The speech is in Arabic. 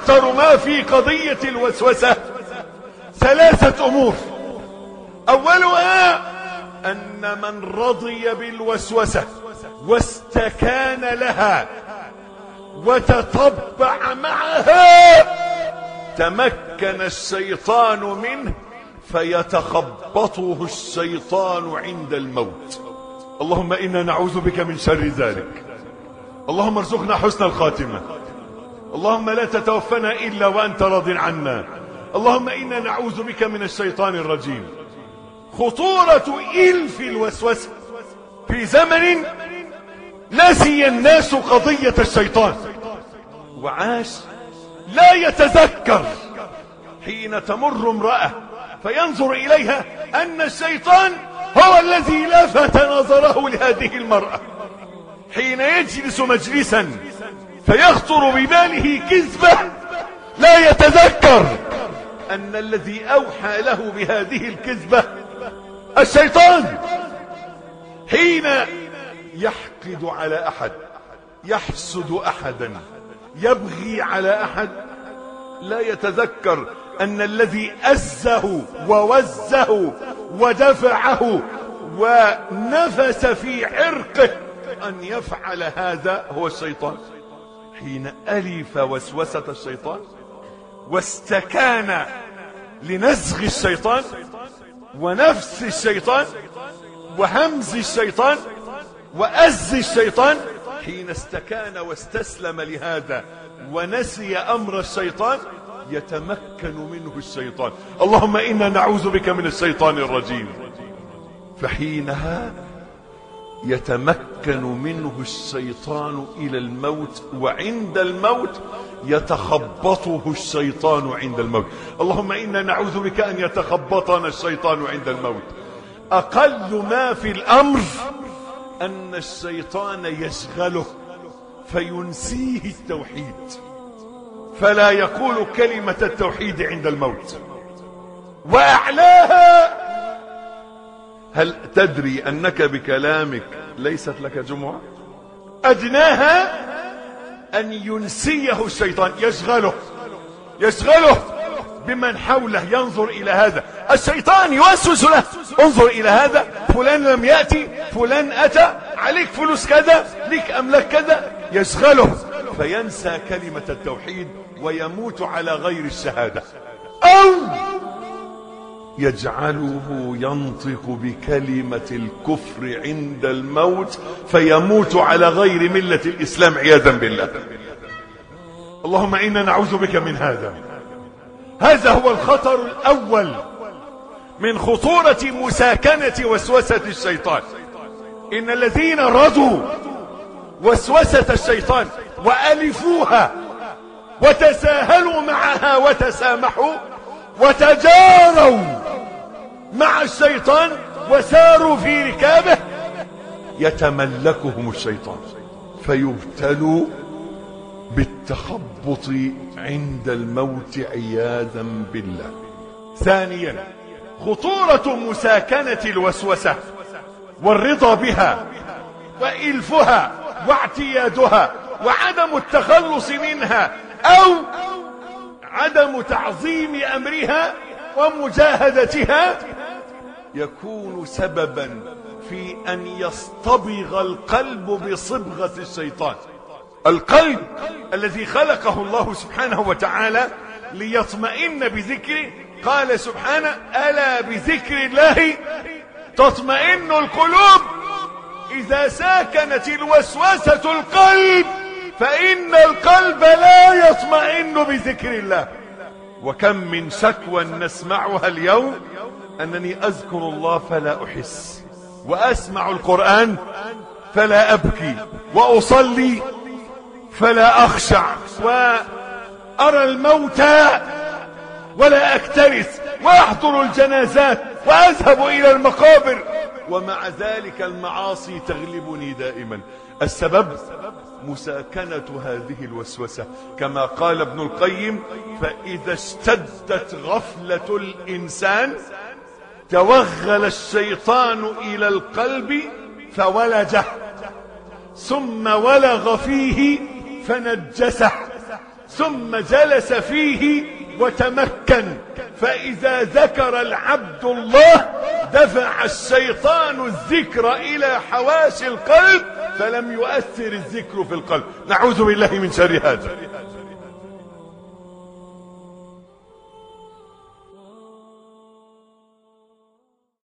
أخطر ما في قضية الوسوسة 3 أمور. أولها أن من رضي بالوسوسة واستكان لها وتطبع معها تمكن الشيطان منه فيتخبطه الشيطان عند الموت. اللهم إنا نعوذ بك من شر ذلك. اللهم ارزقنا حسن الخاتمة. اللهم لا تتوفنا إلا وأنت راض عنا. اللهم إنا نعوذ بك من الشيطان الرجيم. خطورة إلف الوسوسة في زمن نسي الناس قضية الشيطان وعاش لا يتذكر حين تمر امرأة فينظر إليها أن الشيطان هو الذي لفت نظره لهذه المرأة. حين يجلس مجلسا فيخطر بباله كذبة لا يتذكر أن الذي أوحى له بهذه الكذبة الشيطان. حين يحقد على أحد، يحسد أحدا، يبغي على أحد، لا يتذكر أن الذي أزه ووزه ودفعه ونفس في عرقه أن يفعل هذا هو الشيطان. حين ألف وسوسة الشيطان واستكان لنزغ الشيطان ونفس الشيطان وهمز الشيطان وأز الشيطان، حين استكان واستسلم لهذا ونسي أمر الشيطان يتمكن منه الشيطان. اللهم إنا نعوذ بك من الشيطان الرجيم. فحينها يتمكن منه الشيطان إلى الموت، وعند الموت يتخبطه الشيطان عند الموت. اللهم إنا نعوذ بك أن يتخبطنا الشيطان عند الموت. أقل ما في الأمر أن الشيطان يشغله فينسيه التوحيد فلا يقول كلمة التوحيد عند الموت. وأعلاها، هل تدري أنك بكلامك ليست لك جمعة؟ أدناها أن ينسيه الشيطان، يشغله بمن حوله، ينظر إلى هذا الشيطان يوسوس له، انظر إلى هذا، فلان لم يأتي، فلان أتى، عليك فلوس كذا، لك أملاك كذا، يشغله فينسى كلمة التوحيد ويموت على غير الشهادة. أو يجعله ينطق بكلمة الكفر عند الموت فيموت على غير ملة الإسلام عياذا بالله. اللهم إنا نعوذ بك من هذا. هذا هو الخطر الأول من خطورة مساكنة وسوسة الشيطان. إن الذين رضوا وسوسة الشيطان وألفوها وتساهلوا معها وتسامحوا وتجاروا مع الشيطان وساروا في ركابه يتملكهم الشيطان فيبتلوا بالتخبط عند الموت عياذا بالله. ثانيا، خطورة مساكنة الوسوسة والرضا بها وإلفها واعتيادها وعدم التخلص منها أو عدم تعظيم أمرها ومجاهدتها يكون سببا في أن يصطبغ القلب بصبغة الشيطان. القلب الذي خلقه الله سبحانه وتعالى ليطمئن بذكره، قال سبحانه: ألا بذكر الله تطمئن القلوب. إذا ساكنت الوسوسة القلب فإن القلب لا يطمئن بذكر الله. وكم من شكوى نسمعها اليوم أنني أذكر الله فلا أحس، وأسمع القرآن فلا أبكي، وأصلي فلا أخشع، وأرى الموتى ولا أكترث، وأحضر الجنازات وأذهب إلى المقابر، ومع ذلك المعاصي تغلبني دائما. السبب مساكنة هذه الوسوسة، كما قال ابن القيم: فإذا اشتدت غفلة الإنسان توغل الشيطان إلى القلب فولجه، ثم ولغ فيه فنجسه، ثم جلس فيه وتمكن، فإذا ذكر العبد الله دفع الشيطان الذكر إلى حواس القلب، فلم يؤثر الذكر في القلب. نعوذ بالله من شر هذا.